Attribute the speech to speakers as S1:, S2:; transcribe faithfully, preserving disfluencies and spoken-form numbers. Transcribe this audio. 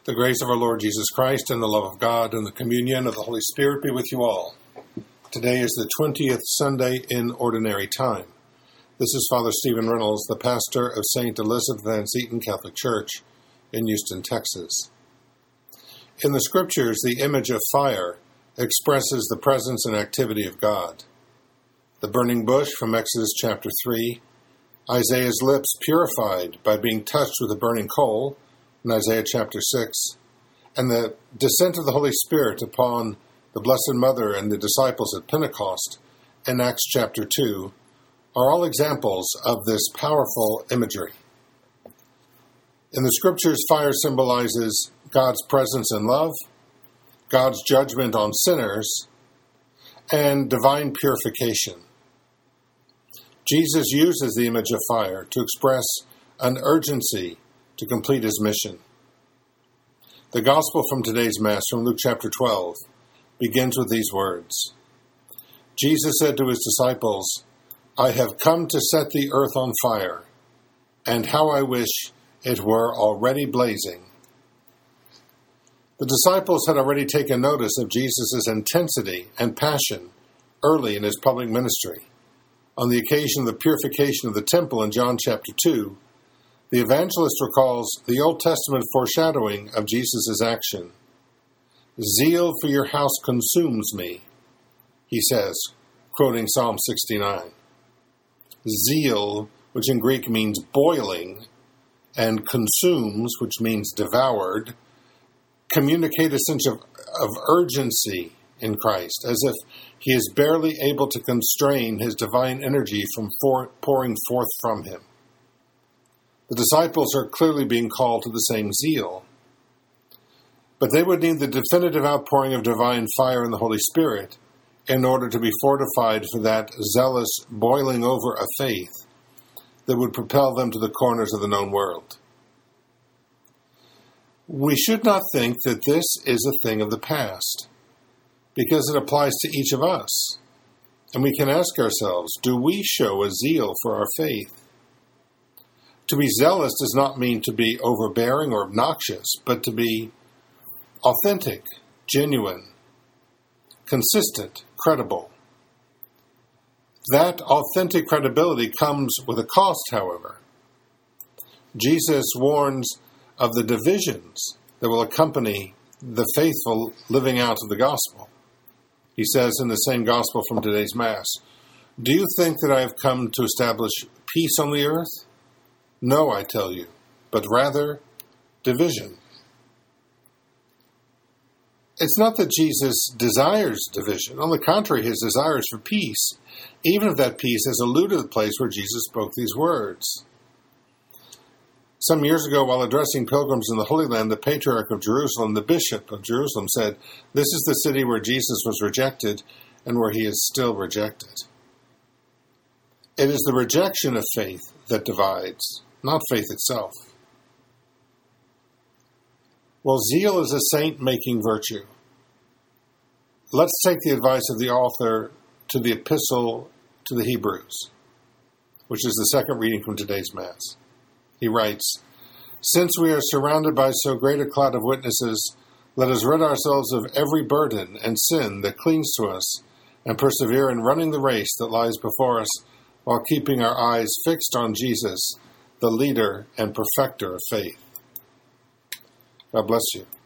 S1: The grace of our Lord Jesus Christ and the love of God and the communion of the Holy Spirit be with you all. Today is the twentieth Sunday in Ordinary Time. This is Father Stephen Reynolds, the pastor of Saint Elizabeth Ann Seton Catholic Church in Houston, Texas. In the Scriptures, the image of fire expresses the presence and activity of God. The burning bush from Exodus chapter three, Isaiah's lips purified by being touched with a burning coal in Isaiah chapter six, and the descent of the Holy Spirit upon the Blessed Mother and the disciples at Pentecost in Acts chapter two are all examples of this powerful imagery. In the Scriptures, fire symbolizes God's presence and love, God's judgment on sinners, and divine purification. Jesus uses the image of fire to express an urgency to complete his mission. The Gospel from today's Mass, from Luke chapter twelve, begins with these words. Jesus said to his disciples, "I have come to set the earth on fire, and how I wish it were already blazing." The disciples had already taken notice of Jesus' intensity and passion early in his public ministry. On the occasion of the purification of the temple in John chapter two, the evangelist recalls the Old Testament foreshadowing of Jesus' action. "Zeal for your house consumes me," he says, quoting Psalm sixty-nine. Zeal, which in Greek means boiling, and consumes, which means devoured, communicate a sense of, of urgency in Christ, as if he is barely able to constrain his divine energy from for, pouring forth from him. The disciples are clearly being called to the same zeal, but they would need the definitive outpouring of divine fire in the Holy Spirit in order to be fortified for that zealous boiling over of faith that would propel them to the corners of the known world. We should not think that this is a thing of the past, because it applies to each of us. And we can ask ourselves, do we show a zeal for our faith? To be zealous does not mean to be overbearing or obnoxious, but to be authentic, genuine, consistent, credible. That authentic credibility comes with a cost, however. Jesus warns of the divisions that will accompany the faithful living out of the gospel. He says in the same gospel from today's Mass, "Do you think that I have come to establish peace on the earth? No, I tell you, but rather division." It's not that Jesus desires division. On the contrary, his desire is for peace, even if that peace has eluded the place where Jesus spoke these words. Some years ago, while addressing pilgrims in the Holy Land, the Patriarch of Jerusalem, the Bishop of Jerusalem, said, "This is the city where Jesus was rejected and where he is still rejected." It is the rejection of faith that divides, not faith itself. Well, zeal is a saint-making virtue. Let's take the advice of the author to the Epistle to the Hebrews, which is the second reading from today's Mass. He writes, "Since we are surrounded by so great a cloud of witnesses, let us rid ourselves of every burden and sin that clings to us, and persevere in running the race that lies before us, while keeping our eyes fixed on Jesus, the leader and perfecter of faith." God bless you.